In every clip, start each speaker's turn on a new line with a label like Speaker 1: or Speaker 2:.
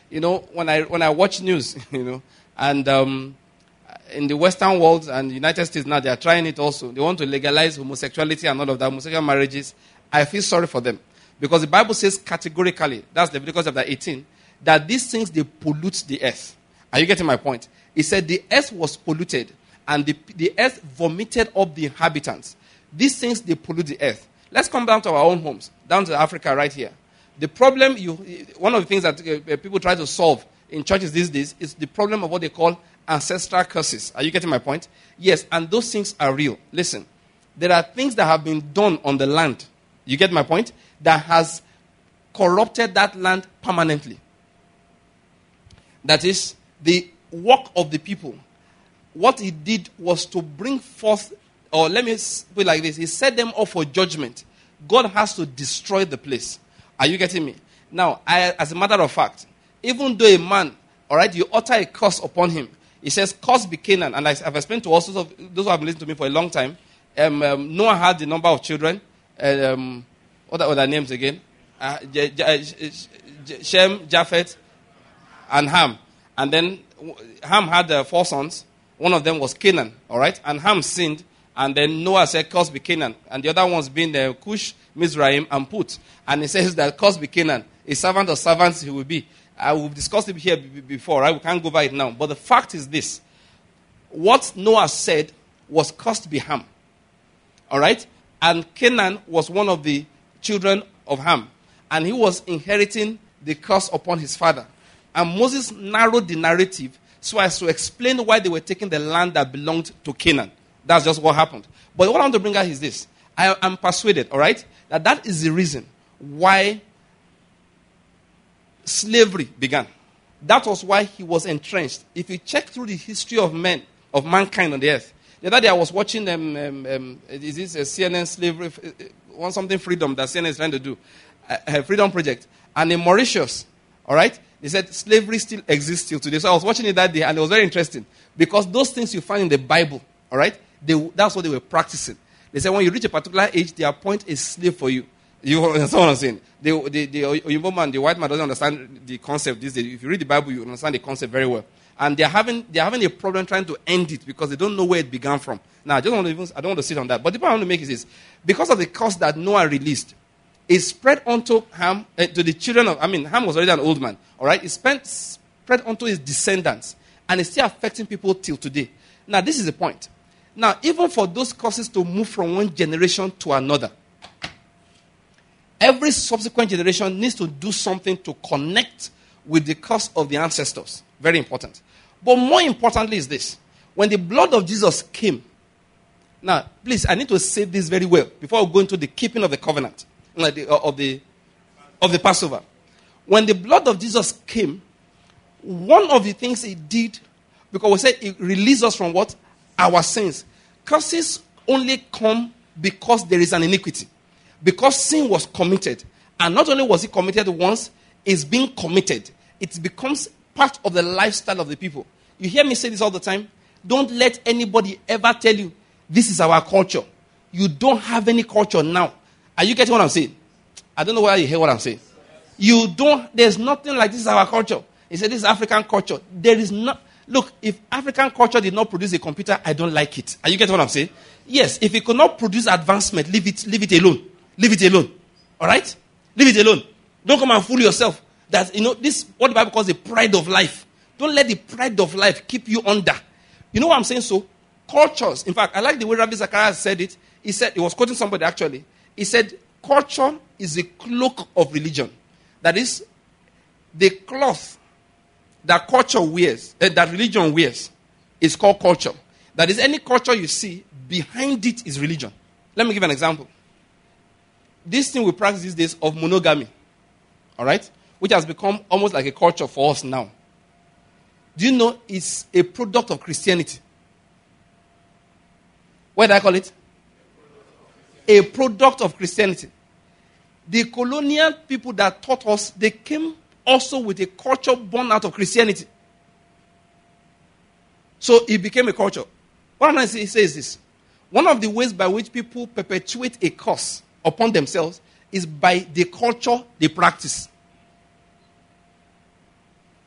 Speaker 1: when I watch news, and in the Western world and the United States now, they are trying it also. They want to legalize homosexuality and all of that, homosexual marriages. I feel sorry for them. Because the Bible says categorically, that's Leviticus chapter 18, that these things, they pollute the earth. Are you getting my point? It said the earth was polluted, and the earth vomited up the inhabitants. These things, they pollute the earth. Let's come down to our own homes, down to Africa right here. The problem, one of the things that people try to solve in churches these days is the problem of what they call ancestral curses. Are you getting my point? Yes, and those things are real. Listen, there are things that have been done on the land. You get my point? That has corrupted that land permanently. That is the work of the people. What he did was to bring forth, or let me put it like this, he set them up for judgment. God has to destroy the place. Are you getting me? Now, as a matter of fact, even though a man, all right, you utter a curse upon him, he says, "Cursed be Canaan." And I've explained to also those who have listened to me for a long time. Noah had the number of children. What are their names again? Shem, Japheth, and Ham. And then Ham had 4 sons. One of them was Canaan. All right, and Ham sinned. And then Noah said, "Cursed be Canaan." And the other ones being Cush, Mizraim, and Put. And he says that cursed be Canaan. A servant of servants he will be. We've discussed it here before, right? We can't go over it now. But the fact is this. What Noah said was cursed be Ham. All right? And Canaan was one of the children of Ham. And he was inheriting the curse upon his father. And Moses narrowed the narrative so as to explain why they were taking the land that belonged to Canaan. That's just what happened. But what I want to bring out is this. I am persuaded, all right, that is the reason why slavery began. That was why he was entrenched. If you check through the history of mankind on the earth. The other day I was watching is this a CNN slavery, something freedom that CNN is trying to do, a freedom project. And in Mauritius, all right, they said slavery still exists till today. So I was watching it that day, and it was very interesting. Because those things you find in the Bible, all right, that's what they were practicing. They said when you reach a particular age, they appoint a slave for you. You understand what I'm saying? The Oyinbo man, the white man doesn't understand the concept these days. If you read the Bible, you understand the concept very well. And they're having a problem trying to end it because they don't know where it began from. Now, I don't want to sit on that. But the point I want to make is this. Because of the curse that Noah released, it spread onto Ham, to the children of, Ham was already an old man. All right? It spread onto his descendants. And it's still affecting people till today. Now, this is the point. Now, even for those curses to move from one generation to another, every subsequent generation needs to do something to connect with the curse of the ancestors. Very important. But more importantly is this. When the blood of Jesus came, now, please, I need to say this very well before we go into the keeping of the covenant, of the Passover. When the blood of Jesus came, one of the things he did, because we said it released us from what? Our sins. Curses only come because there is an iniquity. Because sin was committed. And not only was it committed once, it's being committed. It becomes part of the lifestyle of the people. You hear me say this all the time. Don't let anybody ever tell you, this is our culture. You don't have any culture now. Are you getting what I'm saying? I don't know whether you hear what I'm saying. There's nothing like this is our culture. He said this is African culture. There is not. Look, if African culture did not produce a computer, I don't like it. Are you getting what I'm saying? Yes, if it could not produce advancement, leave it alone. Leave it alone. All right? Leave it alone. Don't come and fool yourself. That, this, what the Bible calls the pride of life. Don't let the pride of life keep you under. You know what I'm saying? So, cultures. In fact, I like the way Rabbi Zachariah said it. He was quoting somebody actually. He said, culture is a cloak of religion. That is, the cloth that culture wears, that religion wears, is called culture. That is, any culture you see, behind it is religion. Let me give an example. This thing we practice these days of monogamy, all right, which has become almost like a culture for us now. Do you know it's a product of Christianity? What do I call it? A product of Christianity. The colonial people that taught us, they came also with a culture born out of Christianity. So it became a culture. What I'm trying to say is this. One of the ways by which people perpetuate a curse upon themselves is by the culture they practice.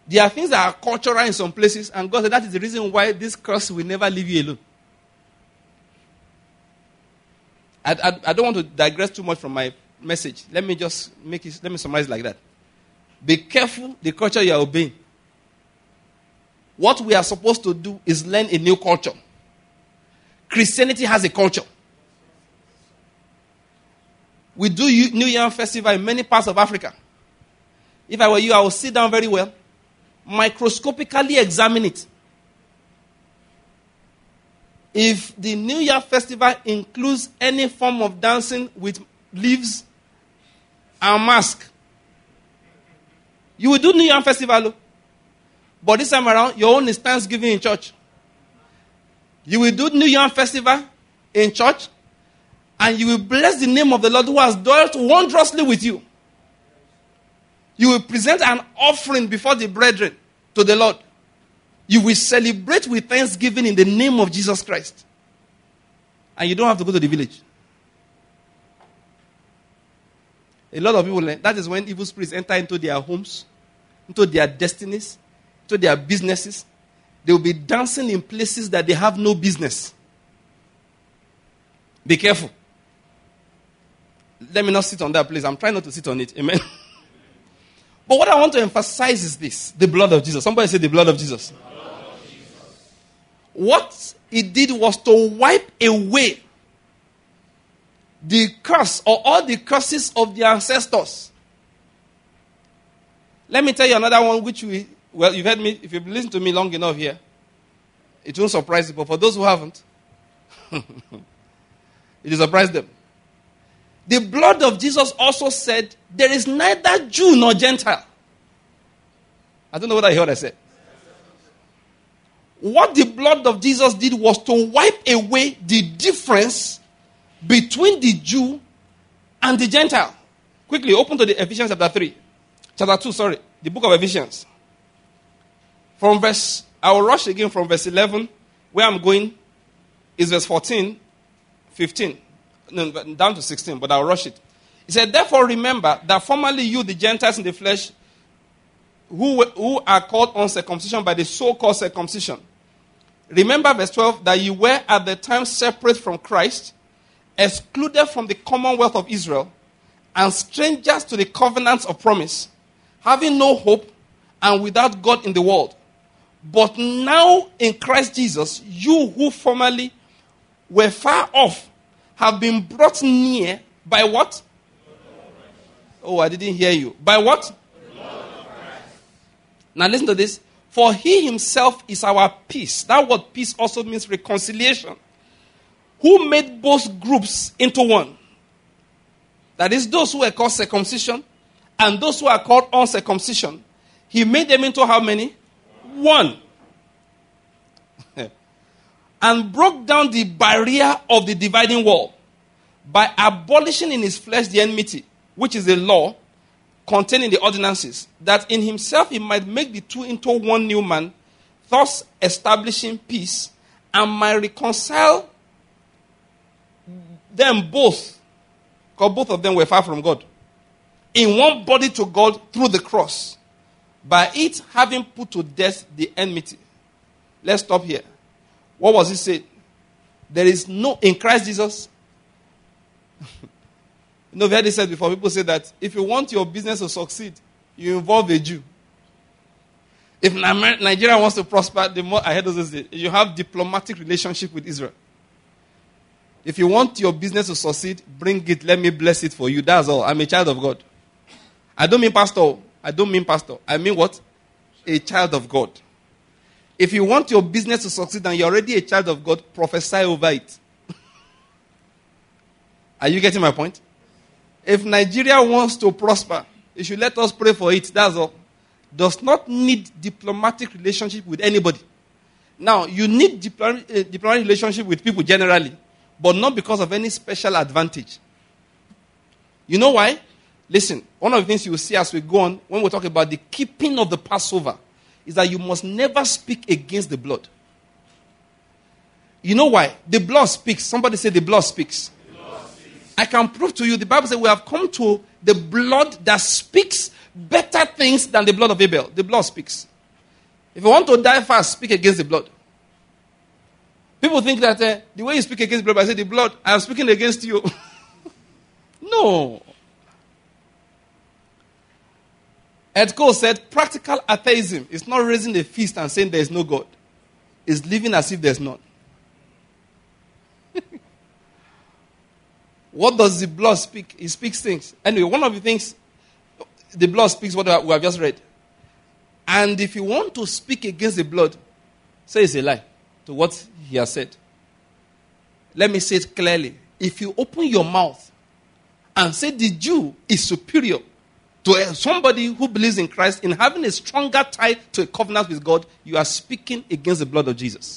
Speaker 1: There are things that are cultural in some places, and God said that is the reason why this curse will never leave you alone. I don't want to digress too much from my message. Let me summarize like that. Be careful the culture you are obeying. What we are supposed to do is learn a new culture. Christianity has a culture. We do New Year Festival in many parts of Africa. If I were you, I would sit down very well, microscopically examine it. If the New Year Festival includes any form of dancing with leaves and mask, you will do New Year Festival. But this time around, your own is Thanksgiving in church. You will do New Year Festival in church, and you will bless the name of the Lord who has dealt wondrously with you. You will present an offering before the brethren to the Lord. You will celebrate with thanksgiving in the name of Jesus Christ. And you don't have to go to the village. A lot of people, that is when evil spirits enter into their homes, into their destinies, into their businesses. They will be dancing in places that they have no business. Be careful. Let me not sit on that place. I'm trying not to sit on it. Amen. But what I want to emphasize is this. The blood of Jesus. Somebody say the blood of Jesus. The blood of Jesus. What it did was to wipe away the curse or all the curses of the ancestors. Let me tell you another one which you've heard me, if you've listened to me long enough here, it won't surprise you. But for those who haven't, it will surprise them. The blood of Jesus also said, there is neither Jew nor Gentile. I don't know what I heard I said. What the blood of Jesus did was to wipe away the difference between the Jew and the Gentile. Quickly, open to the Ephesians chapter 2, the book of Ephesians. I will rush again from verse 11. Where I'm going is verse 14, 15. No, down to 16, but I'll rush it. He said, therefore remember that formerly you, the Gentiles in the flesh, who are called uncircumcision by the so-called circumcision. Remember verse 12, that you were at the time separate from Christ, excluded from the commonwealth of Israel, and strangers to the covenants of promise, having no hope and without God in the world. But now in Christ Jesus, you who formerly were far off have been brought near by what? Oh, I didn't hear you. By what? Now listen to this. For he himself is our peace. That word peace also means reconciliation. Who made both groups into one. That is, those who are called circumcision and those who are called uncircumcision. He made them into how many? One. And broke down the barrier of the dividing wall by abolishing in his flesh the enmity, which is the law contained in the ordinances, that in himself he might make the two into one new man, thus establishing peace, and might reconcile them both, because both of them were far from God, in one body to God through the cross, by it having put to death the enmity. Let's stop here. What was he said? There is no, in Christ Jesus, we've heard it said before, people say that if you want your business to succeed, you involve a Jew. If Nigeria wants to prosper, the more I heard those days, you have diplomatic relationship with Israel. If you want your business to succeed, bring it, let me bless it for you. That's all. I'm a child of God. I don't mean pastor. I mean what? A child of God. If you want your business to succeed and you're already a child of God, prophesy over it. Are you getting my point? If Nigeria wants to prosper, you should let us pray for it. That's all. Does not need diplomatic relationship with anybody. Now, you need diplomatic relationship with people generally, but not because of any special advantage. You know why? Listen, one of the things you will see as we go on, when we talk about the keeping of the Passover, is that you must never speak against the blood. You know why? The blood speaks. Somebody say the blood speaks. The blood speaks. I can prove to you, the Bible says we have come to the blood that speaks better things than the blood of Abel. The blood speaks. If you want to die fast, speak against the blood. People think that the way you speak against the blood, I say the blood, I am speaking against you. No. Ed Cole said, practical atheism is not raising a fist and saying there is no God. It's living as if there's none. What does the blood speak? It speaks things. Anyway, one of the things, the blood speaks what we have just read. And if you want to speak against the blood, say it's a lie to what he has said. Let me say it clearly. If you open your mouth and say the Jew is superior to somebody who believes in Christ in having a stronger tie to a covenant with God, you are speaking against the blood of Jesus.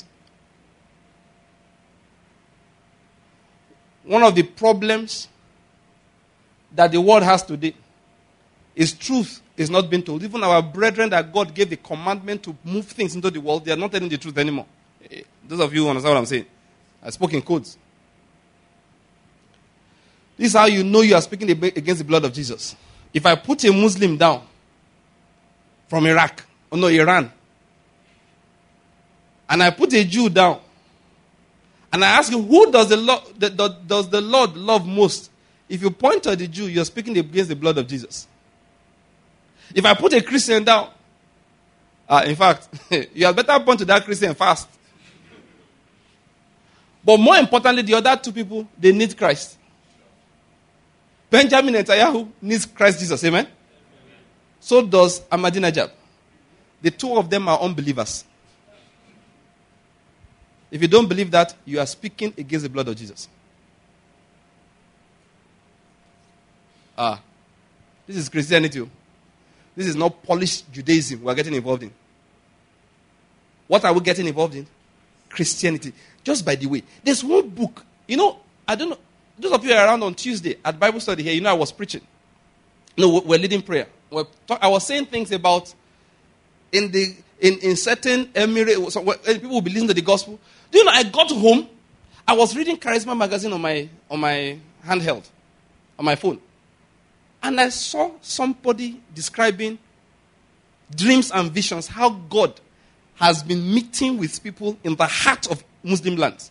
Speaker 1: One of the problems that the world has today is truth is not being told. Even our brethren that God gave the commandment to move things into the world, they are not telling the truth anymore. Those of you who understand what I'm saying. I spoke in codes. This is how you know you are speaking against the blood of Jesus. If I put a Muslim down from Iran, and I put a Jew down, and I ask you, who does the Lord love most? If you point to the Jew, you're speaking against the blood of Jesus. If I put a Christian down, in fact, you had better point to that Christian fast. But more importantly, the other two people, they need Christ. Benjamin Netanyahu needs Christ Jesus, amen? So does Ahmadinejad. The two of them are unbelievers. If you don't believe that, you are speaking against the blood of Jesus. This is Christianity. This is not polished Judaism we are getting involved in. What are we getting involved in? Christianity. Just by the way, there's one book. I don't know. Those of you who are around on Tuesday at Bible study here, I was preaching. We're leading prayer. I was saying things about in certain Emirates, people will be listening to the gospel. Do you know, I got home, I was reading Charisma magazine on my handheld, on my phone. And I saw somebody describing dreams and visions, how God has been meeting with people in the heart of Muslim lands.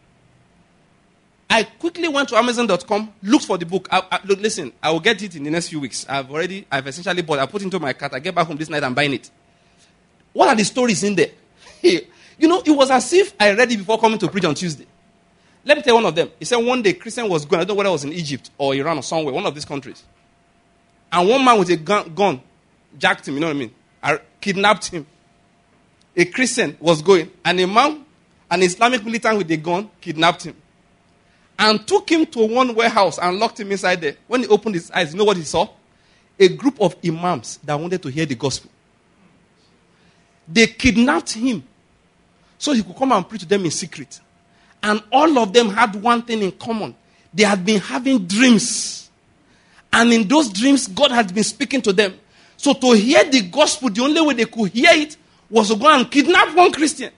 Speaker 1: I quickly went to Amazon.com, looked for the book. Look, listen, I will get it in the next few weeks. I've essentially bought it. I put it into my cart. I get back home this night and buying it. What are the stories in there? It was as if I read it before coming to preach on Tuesday. Let me tell you one of them. He said one day Christian was going, I don't know whether it was in Egypt or Iran or somewhere, one of these countries. And one man with a gun jacked him, you know what I mean? Kidnapped him. A Christian was going, and a man, an Islamic militant with a gun, kidnapped him. And took him to one warehouse and locked him inside there. When he opened his eyes, you know what he saw? A group of imams that wanted to hear the gospel. They kidnapped him so he could come and preach to them in secret. And all of them had one thing in common. They had been having dreams. And in those dreams, God had been speaking to them. So to hear the gospel, the only way they could hear it was to go and kidnap one Christian.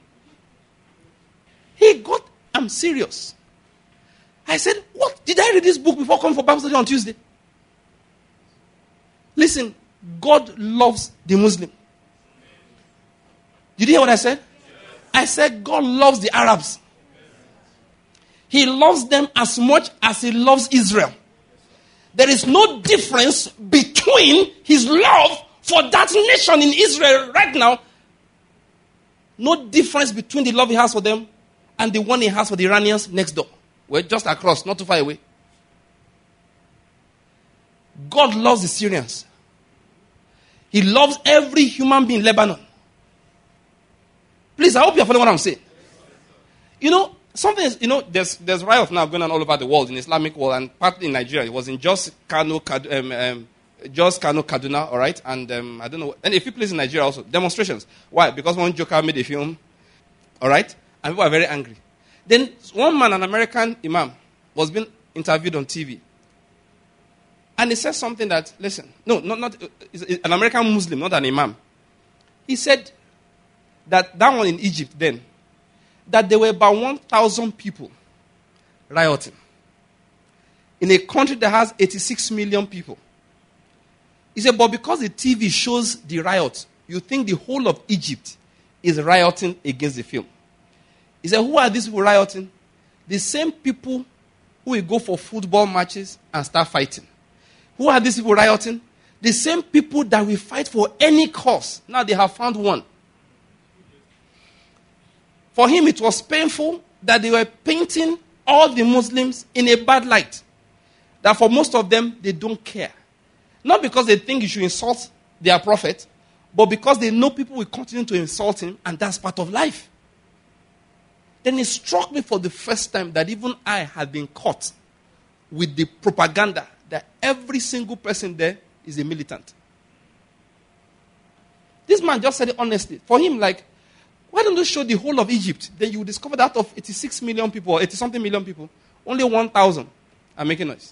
Speaker 1: I'm serious. I said, what? Did I read this book before coming for Bible study on Tuesday? Listen, God loves the Muslim. Did you hear what I said? I said God loves the Arabs. He loves them as much as he loves Israel. There is no difference between his love for that nation in Israel right now. No difference between the love he has for them and the one he has for the Iranians next door. We're just across, not too far away. God loves the Syrians. He loves every human being in Lebanon. Please, I hope you're following what I'm saying. There's riots now going on all over the world, in the Islamic world, and partly in Nigeria. It was in Jos, Kano, Kaduna, all right? And I don't know. And a few places in Nigeria also. Demonstrations. Why? Because one joker made a film, all right? And people are very angry. Then one man, an American imam, was being interviewed on TV. And he said something that, listen, not an American Muslim, not an imam. He said that one in Egypt then, that there were about 1,000 people rioting in a country that has 86 million people. He said, but because the TV shows the riot you think the whole of Egypt is rioting against the film. He said, who are these people rioting? The same people who will go for football matches and start fighting. Who are these people rioting? The same people that will fight for any cause. Now they have found one. For him, it was painful that they were painting all the Muslims in a bad light. That for most of them, they don't care. Not because they think you should insult their prophet, but because they know people will continue to insult him, and that's part of life. Then it struck me for the first time that even I had been caught with the propaganda that every single person there is a militant. This man just said it honestly. For him, like, why don't you show the whole of Egypt? Then you will discover that out of 86 million people, or 80-something million people, only 1,000 are making noise.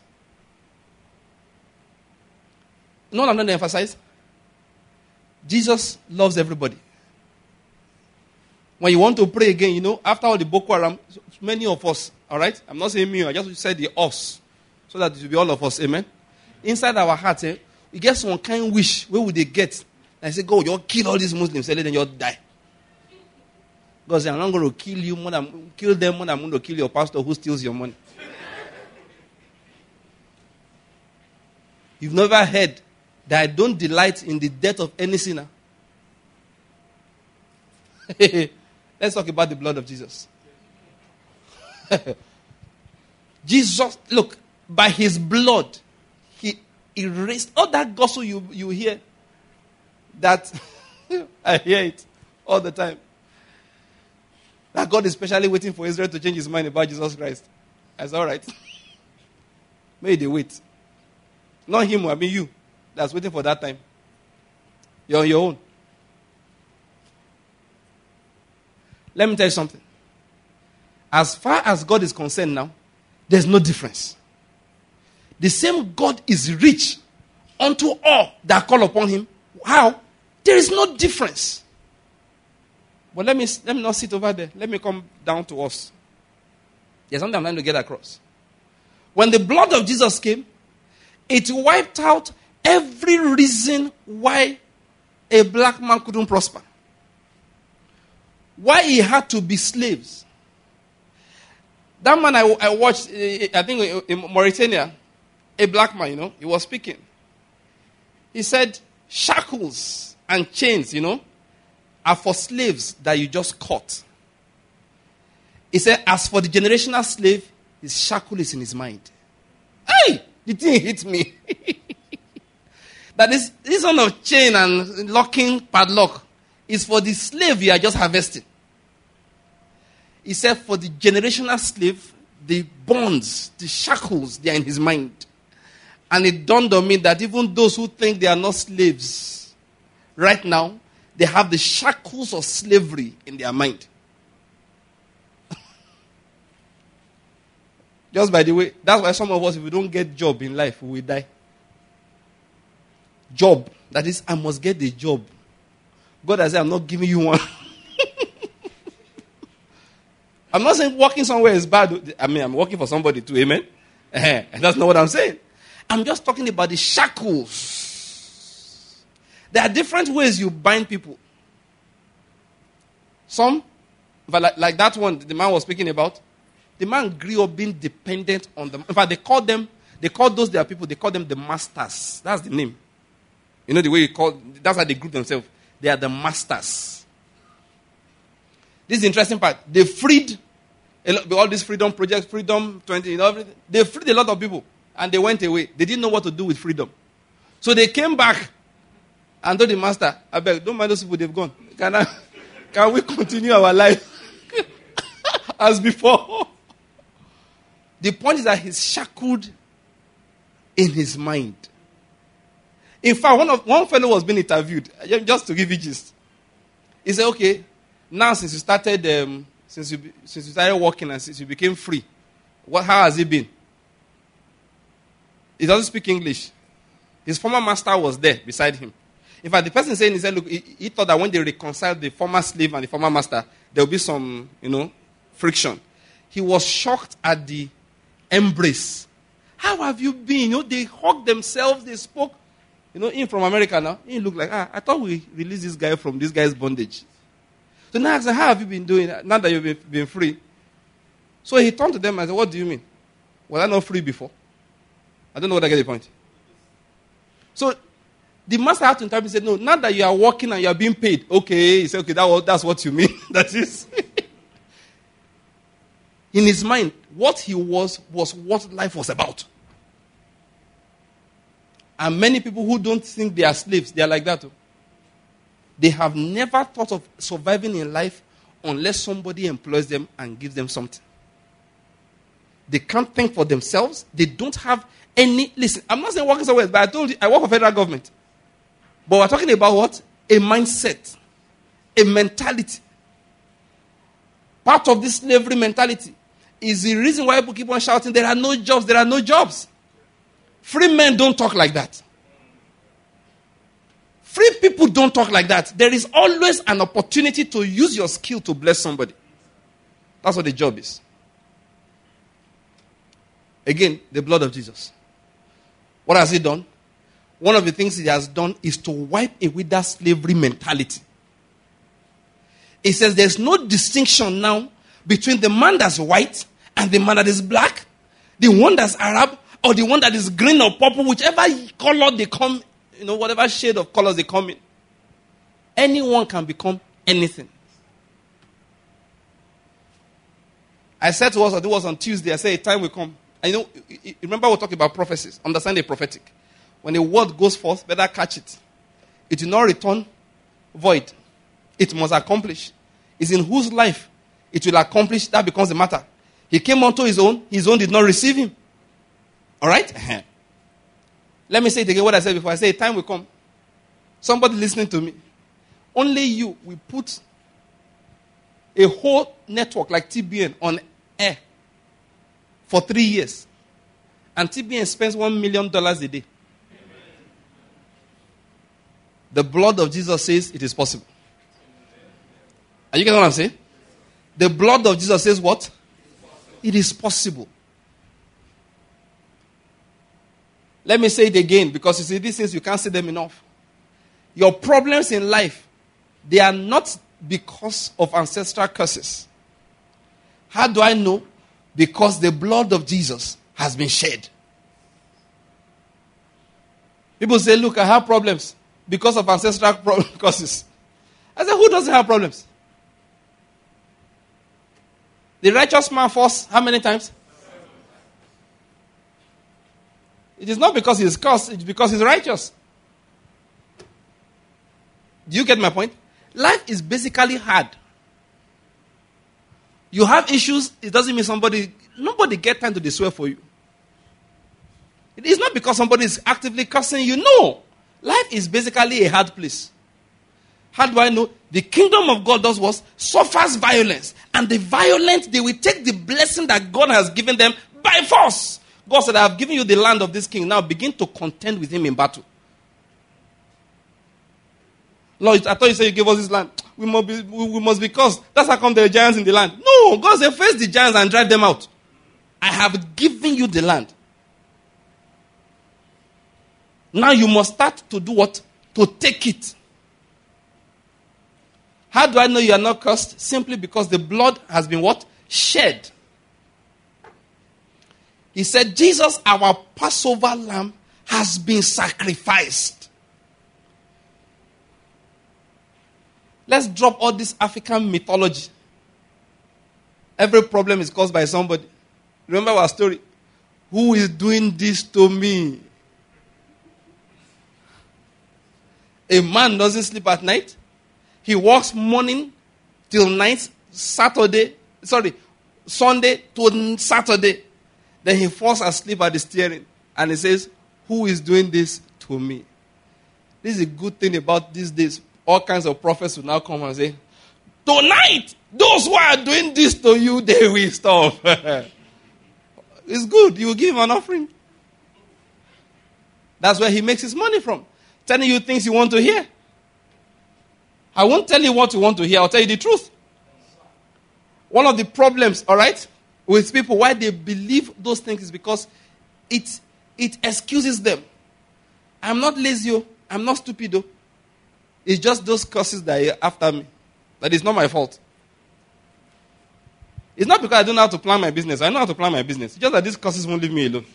Speaker 1: You know what I'm going to emphasize? Jesus loves everybody. When you want to pray again, after all the Boko Haram, many of us, all right? I'm not saying me, I just said the us, so that it will be all of us, amen? Inside our hearts, we get some kind of wish. Where would they get? And I say, God, you'll kill all these Muslims, and then you'll die. God says, I'm not going to kill them more than I'm going to kill your pastor who steals your money. You've never heard that I don't delight in the death of any sinner. Let's talk about the blood of Jesus. Jesus, look, by his blood, he erased all that gospel you hear. That I hear it all the time. That God is especially waiting for Israel to change his mind about Jesus Christ. That's all right. May they wait. Not him, I mean you. That's waiting for that time. You're on your own. Let me tell you something. As far as God is concerned now, there's no difference. The same God is rich unto all that call upon him. How? There is no difference. But let me not sit over there. Let me come down to us. There's something I'm trying to get across. When the blood of Jesus came, it wiped out every reason why a black man couldn't prosper. Why he had to be slaves. That man I watched, I think in Mauritania, a black man, he was speaking. He said, shackles and chains, are for slaves that you just caught. He said, as for the generational slave, his shackle is in his mind. Hey! The thing hit me. That this one of chain and locking padlock is for the slave you are just harvesting. He said for the generational slave, the bonds, the shackles, they are in his mind. And it dawned on me that even those who think they are not slaves, right now, they have the shackles of slavery in their mind. Just by the way, that's why some of us, if we don't get job in life, we will die. Job. That is, I must get the job. God has said, I'm not giving you one. I'm not saying working somewhere is bad. I mean, I'm working for somebody too, amen? That's not what I'm saying. I'm just talking about the shackles. There are different ways you bind people. Some, but like that one the man was speaking about, the man grew up being dependent on them. In fact, they called those their people, they called them the masters. That's the name. You know the way that's how they group themselves. They are the masters. This is the interesting part. They freed all these freedom projects, Freedom 20, everything. They freed a lot of people and they went away. They didn't know what to do with freedom. So they came back and told the master, I beg, don't mind those people, they've gone. Can we continue our life as before? The point is that he's shackled in his mind. In fact, one fellow was being interviewed, just to give you gist. He said, okay, now since you started working and since you became free, how has it been? He doesn't speak English. His former master was there beside him. In fact, the person saying, he said, look, he thought that when they reconciled the former slave and the former master, there will be some, friction. He was shocked at the embrace. How have you been? They hugged themselves, they spoke. him from America now, he looked like, I thought we released this guy from this guy's bondage. So now I asked him, how have you been doing now that you've been free? So he turned to them and said, what do you mean? Was I not free before? I don't know whether I get the point. So the master had to interpret and said, no, now that you are working and you are being paid. Okay, he said, okay, that's what you mean. That is. In his mind, what he was what life was about. And many people who don't think they are slaves, they are like that too. They have never thought of surviving in life unless somebody employs them and gives them something. They can't think for themselves. They don't have any... Listen, I'm not saying working somewhere, but I told you, I work for federal government. But we're talking about what? A mindset. A mentality. Part of this slavery mentality is the reason why people keep on shouting, there are no jobs, there are no jobs. Free men don't talk like that. Free people don't talk like that. There is always an opportunity to use your skill to bless somebody. That's what the job is. Again, the blood of Jesus. What has he done? One of the things he has done is to wipe away that slavery mentality. He says there's no distinction now between the man that's white and the man that is black, the one that's Arab, or the one that is green or purple, whichever color they come, whatever shade of colors they come in. Anyone can become anything. I said to us, I think it was on Tuesday, I said a time will come. And remember we're talking about prophecies, understand the prophetic. When a word goes forth, better catch it. It will not return void. It must accomplish. It's in whose life it will accomplish, that becomes the matter. He came unto his own did not receive him. All right? Let me say it again what I said before. I say a time will come. Somebody listening to me. Only you will put a whole network like TBN on air for 3 years. And TBN spends $1 million a day. The blood of Jesus says it is possible. Are you getting what I'm saying? The blood of Jesus says what? It is possible. Let me say it again, because you see, these things, you can't say them enough. Your problems in life, they are not because of ancestral curses. How do I know? Because the blood of Jesus has been shed. People say, look, I have problems because of ancestral curses. I said, who doesn't have problems? The righteous man falls how many times? It is not because he's cursed, it's because he's righteous. Do you get my point? Life is basically hard. You have issues, it doesn't mean nobody get time to swear for you. It is not because somebody is actively cursing you. No. Life is basically a hard place. How do I know? The kingdom of God does what? Suffers violence. And the violent, they will take the blessing that God has given them by force. God said, I have given you the land of this king. Now begin to contend with him in battle. Lord, I thought you said you gave us this land. We must be cursed. That's how come there are giants in the land. No, God said, face the giants and drive them out. I have given you the land. Now you must start to do what? To take it. How do I know you are not cursed? Simply because the blood has been what? Shed. He said, Jesus, our Passover lamb, has been sacrificed. Let's drop all this African mythology. Every problem is caused by somebody. Remember our story. Who is doing this to me? A man doesn't sleep at night. He works morning till night, Sunday to Saturday. Then he falls asleep at the steering. And he says, who is doing this to me? This is a good thing about these days. All kinds of prophets will now come and say, tonight, those who are doing this to you, they will stop. It's good. You will give him an offering. That's where he makes his money from. Telling you things you want to hear. I won't tell you what you want to hear. I'll tell you the truth. One of the problems, all right, with people, why they believe those things is because it excuses them. I'm not lazy. Oh. I'm not stupid. Oh. It's just those curses that are after me. That is not my fault. It's not because I don't know how to plan my business. I know how to plan my business. It's just that these curses won't leave me alone.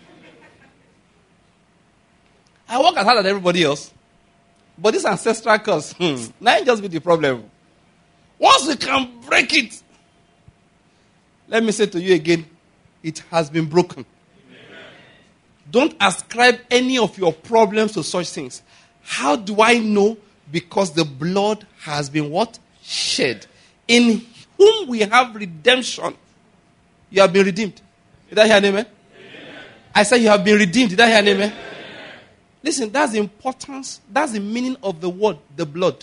Speaker 1: I work as hard as everybody else. But this ancestral curse, that ain't just be the problem. Once we can break it, let me say to you again, it has been broken. Amen. Don't ascribe any of your problems to such things. How do I know? Because the blood has been what? Shed. In whom we have redemption. You have been redeemed. Did I hear an amen? Amen. I said you have been redeemed. Did I hear an amen? Amen. Listen, that's the importance, that's the meaning of the word, the blood.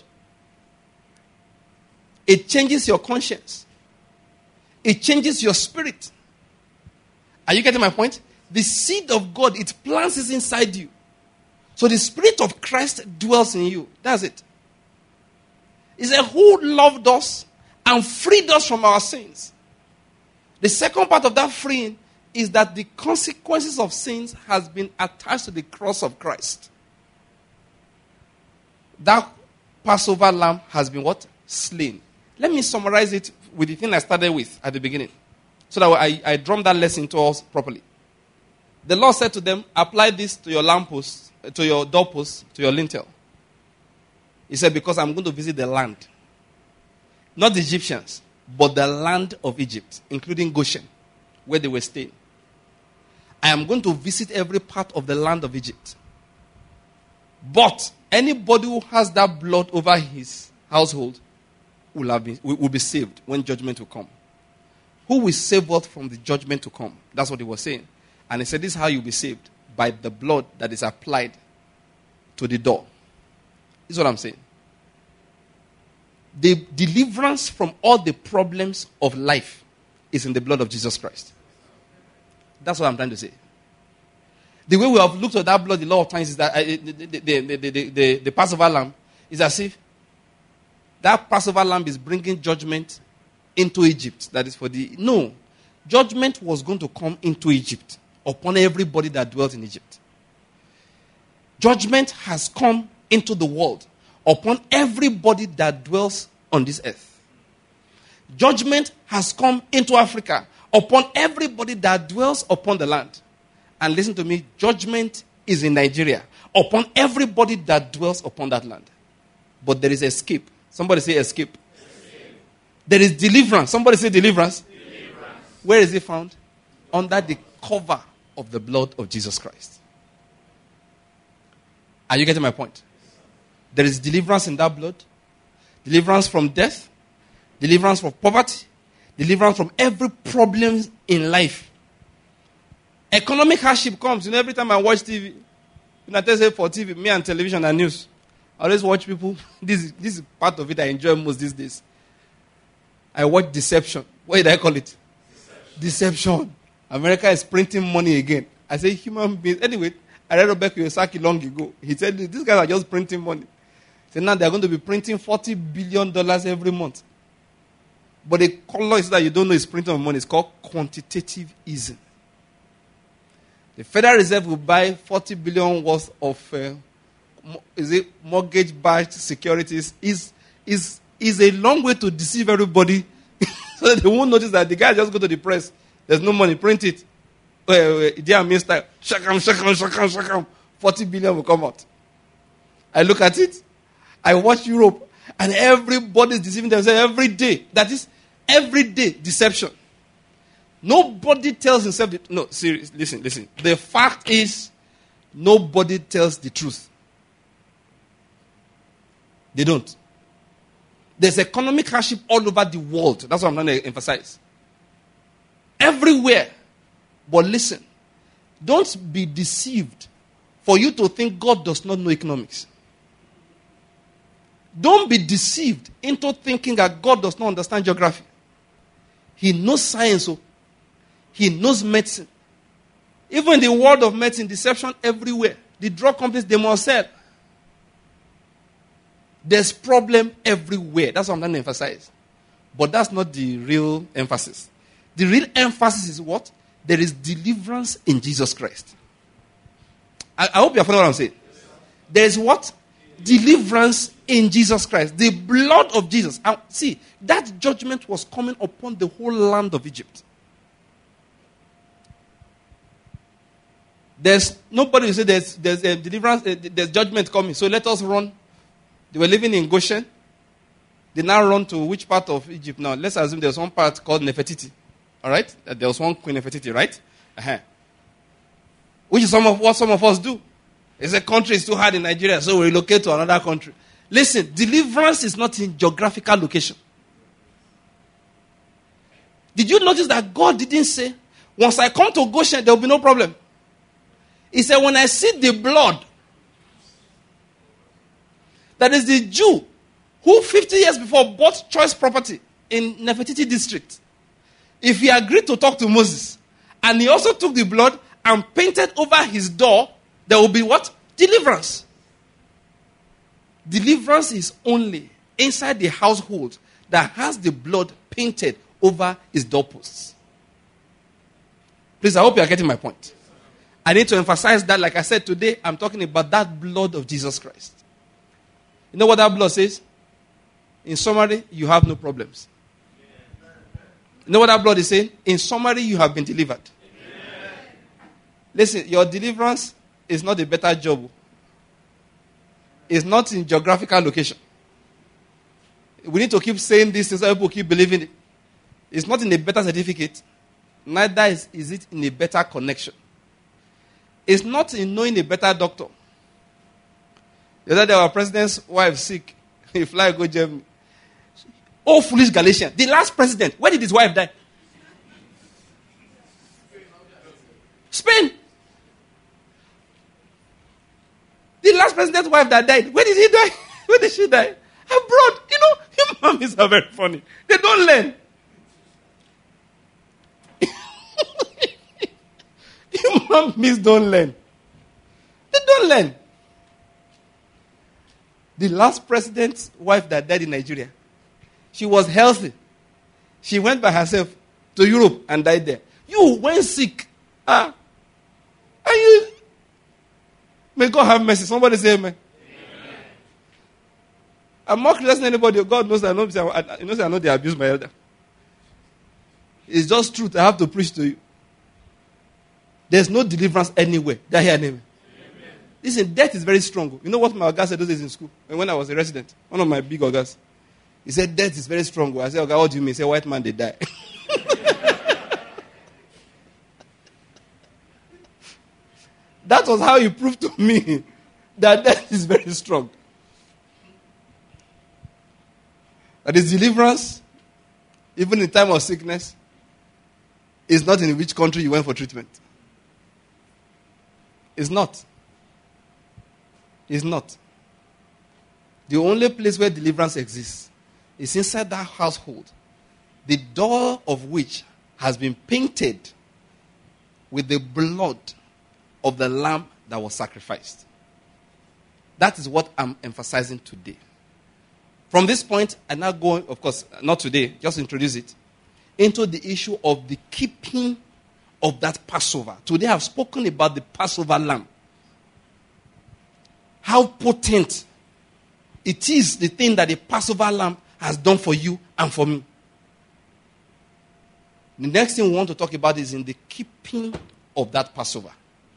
Speaker 1: It changes your conscience. It changes your spirit. Are you getting my point? The seed of God, it plants it inside you. So the Spirit of Christ dwells in you. That's it. It's a who loved us and freed us from our sins. The second part of that freeing is that the consequences of sins has been attached to the cross of Christ. That Passover lamb has been what? Slain. Let me summarize it with the thing I started with at the beginning, so that I drum that lesson to us properly. The Lord said to them, apply this to your lampposts, to your doorposts, to your lintel. He said, because I'm going to visit the land. Not the Egyptians, but the land of Egypt, including Goshen, where they were staying. I am going to visit every part of the land of Egypt. But anybody who has that blood over his household will be saved when judgment will come. Who will save us from the judgment to come? That's what he was saying. And he said, this is how you'll be saved. By the blood that is applied to the door. This is what I'm saying. The deliverance from all the problems of life is in the blood of Jesus Christ. That's what I'm trying to say. The way we have looked at that blood a lot of times is that the Passover lamb is as if that Passover lamb is bringing judgment into Egypt. That is for the... No. Judgment was going to come into Egypt upon everybody that dwelt in Egypt. Judgment has come into the world upon everybody that dwells on this earth. Judgment has come into Africa upon everybody that dwells upon the land. And listen to me, judgment is in Nigeria upon everybody that dwells upon that land. But there is escape. Somebody say escape. Escape. There is deliverance. Somebody say deliverance. Deliverance. Where is it found? Under the cover of the blood of Jesus Christ. Are you getting my point? There is deliverance in that blood. Deliverance from death. Deliverance from poverty. Deliverance from every problem in life. Economic hardship comes. Every time I watch TV, I tell you for TV, me and television and news, I always watch people. This is part of it I enjoy most these days. I watch deception. What did I call it? Deception. America is printing money again. I say human beings. Anyway, I read Rebecca Kiyosaki long ago. He said these guys are just printing money. He said now they're going to be printing $40 billion every month. But the color is that you don't know is printing of money. It's called quantitative easing. The Federal Reserve will buy $40 billion worth of mortgage-backed securities. Is a long way to deceive everybody, so that they won't notice that the guy just go to the press. There's no money, print it. Dear Minister, shakam, 40 billion will come out. I look at it. I watch Europe, and everybody's deceiving themselves every day. That is everyday deception. Nobody tells himself no, seriously, listen. The fact is, nobody tells the truth. They don't. There's economic hardship all over the world. That's what I'm trying to emphasize. Everywhere. But listen, don't be deceived for you to think God does not know economics. Don't be deceived into thinking that God does not understand geography. He knows science. He knows medicine. Even in the world of medicine, deception everywhere. The drug companies, they must sell. There's problem everywhere. That's what I'm trying to emphasize. But that's not the real emphasis. The real emphasis is what? There is deliverance in Jesus Christ. I hope you're following what I'm saying. Yes. There is what? Deliverance in Jesus Christ. The blood of Jesus. And see, that judgment was coming upon the whole land of Egypt. There's nobody will say there's a deliverance, there's judgment coming. So let us run. They were living in Goshen. They now run to which part of Egypt now? Let's assume there's one part called Nefertiti. All right? There was one Queen Nefertiti, right? Which is what some of us do. It's a country is too hard in Nigeria, so we relocate to another country. Listen, deliverance is not in geographical location. Did you notice that God didn't say, once I come to Goshen, there will be no problem? He said, when I see the blood, that is the Jew who 50 years before bought choice property in Nefertiti district. If he agreed to talk to Moses, and he also took the blood and painted over his door, there will be what? Deliverance. Deliverance is only inside the household that has the blood painted over his doorposts. Please, I hope you are getting my point. I need to emphasize that, like I said today, I'm talking about that blood of Jesus Christ. You know what that blood says? In summary, you have no problems. You know what that blood is saying? In summary, you have been delivered. Listen, your deliverance is not a better job. It's not in geographical location. We need to keep saying this so people keep believing it. It's not in a better certificate. Neither is it in a better connection. It's not in knowing a better doctor. The other day, our president's wife sick. He fly go Germany. Oh, foolish Galatian. The last president, where did his wife die? Spain. The last president's wife that died, where did he die? Where did she die? Abroad. You know, human beings are very funny. They don't learn. Human beings don't learn. They don't learn. The last president's wife that died in Nigeria, she was healthy. She went by herself to Europe and died there. You went sick. And you... May God have mercy. Somebody say amen. Amen. I'm more curious than anybody. God knows I know they abuse my elder. It's just truth. I have to preach to you. There's no deliverance anywhere. Did I hear an amen? Amen. Listen, death is very strong. You know what my Oga said those days in school? When I was a resident, one of my big Ogas, he said, death is very strong. I said, Oga, what do you mean? He said, white man, they die. That was how he proved to me that death is very strong. That is deliverance, even in time of sickness, is not in which country you went for treatment. It's not. It's not. The only place where deliverance exists is inside that household, the door of which has been painted with the blood of the lamb that was sacrificed. That is what I'm emphasizing today. From this point, I now go, of course, not today, just introduce it, into the issue of the keeping of that Passover. Today I've spoken about the Passover lamb. How potent it is, the thing that the Passover lamb has done for you and for me. The next thing we want to talk about is in the keeping of that Passover.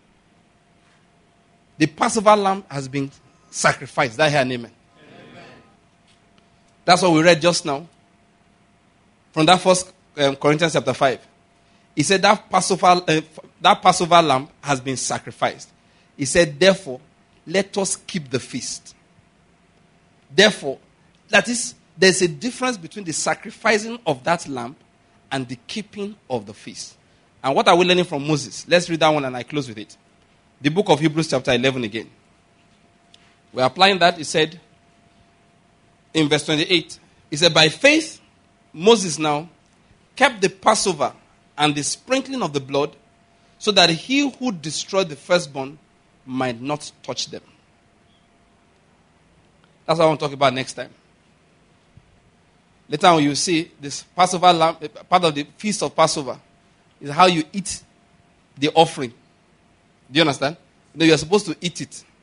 Speaker 1: The Passover lamb has been sacrificed. That here, amen. Amen. That's what we read just now. From that first Corinthians chapter 5. He said that Passover lamb has been sacrificed. He said, therefore, let us keep the feast. Therefore, that is, there's a difference between the sacrificing of that lamb and the keeping of the feast. And what are we learning from Moses? Let's read that one and I close with it. The book of Hebrews chapter 11 again. We're applying that. He said, in verse 28, he said, by faith, Moses now kept the Passover and the sprinkling of the blood so that he who destroyed the firstborn might not touch them. That's what I want to talk about next time. Later on you see this Passover lamb, part of the feast of Passover is how you eat the offering. Do you understand? You know, you're supposed to eat it.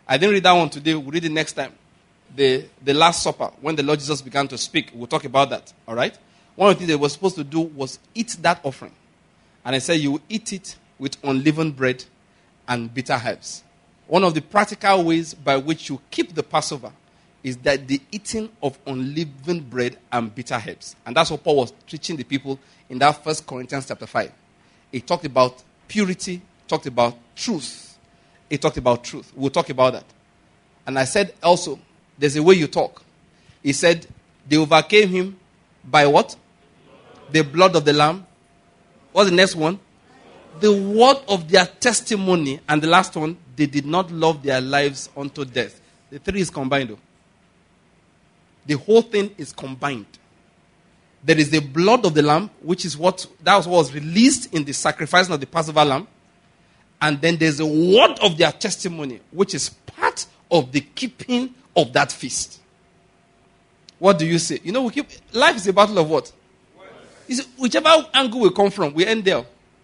Speaker 1: I didn't read that one today. We'll read it next time. The Last Supper, when the Lord Jesus began to speak. We'll talk about that. All right? One of the things they were supposed to do was eat that offering. And I said, you will eat it with unleavened bread and bitter herbs. One of the practical ways by which you keep the Passover is that the eating of unleavened bread and bitter herbs. And that's what Paul was teaching the people in that 1 Corinthians chapter 5. He talked about purity, talked about truth. He talked about truth. We'll talk about that. And I said also, there's a way you talk. He said, they overcame him by what? The blood of the Lamb. What's the next one? The word of their testimony. And the last one, they did not love their lives unto death. The three is combined though. The whole thing is combined. There is the blood of the Lamb, which is what was released in the sacrifice of the Passover lamb. And then there's the word of their testimony, which is part of the keeping of that feast. What do you say? You know, life is a battle of what? Whichever angle we come from, we end there.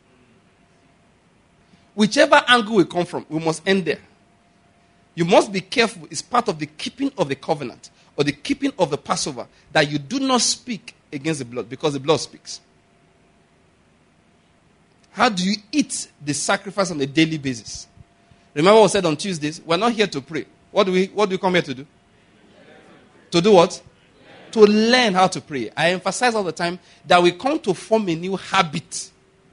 Speaker 1: Whichever angle we come from, we must end there. You must be careful. It's part of the keeping of the covenant or the keeping of the Passover that you do not speak against the blood, because the blood speaks. How do you eat the sacrifice on a daily basis? Remember what I said on Tuesdays? We're not here to pray. What do we come here to do? To do what? To learn how to pray. I emphasize all the time that we come to form a new habit.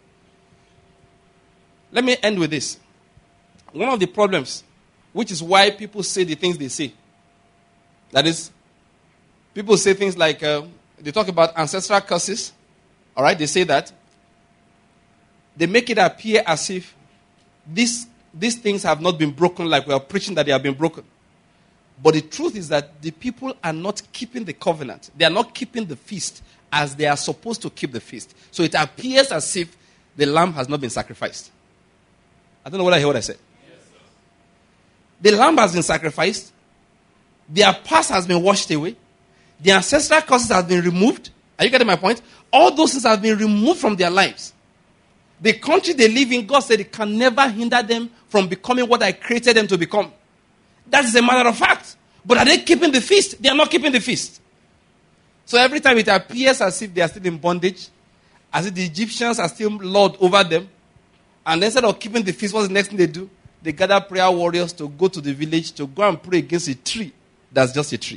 Speaker 1: Let me end with this. One of the problems, which is why people say the things they say. That is, people say things like, they talk about ancestral curses. All right, they say that. They make it appear as if these things have not been broken, like we are preaching that they have been broken. But the truth is that the people are not keeping the covenant. They are not keeping the feast as they are supposed to keep the feast. So it appears as if the lamb has not been sacrificed. I don't know whether I hear what I said. Yes, the lamb has been sacrificed. Their past has been washed away. The ancestral curses have been removed. Are you getting my point? All those things have been removed from their lives. The country they live in, God said it can never hinder them from becoming what I created them to become. That is a matter of fact. But are they keeping the feast? They are not keeping the feast. So every time it appears as if they are still in bondage, as if the Egyptians are still lord over them, and instead of keeping the feast, what's the next thing they do? They gather prayer warriors to go to the village to go and pray against a tree that's just a tree.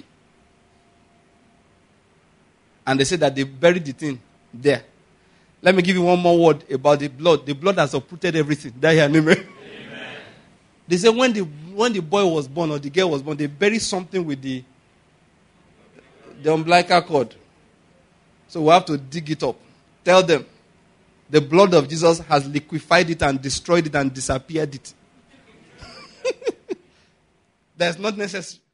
Speaker 1: And they say that they buried the thing there. Let me give you one more word about the blood. The blood has uprooted everything. Amen. They say when the boy was born or the girl was born, they buried something with the umbilical cord. So we have to dig it up. Tell them the blood of Jesus has liquefied it and destroyed it and disappeared it. That's not necessary.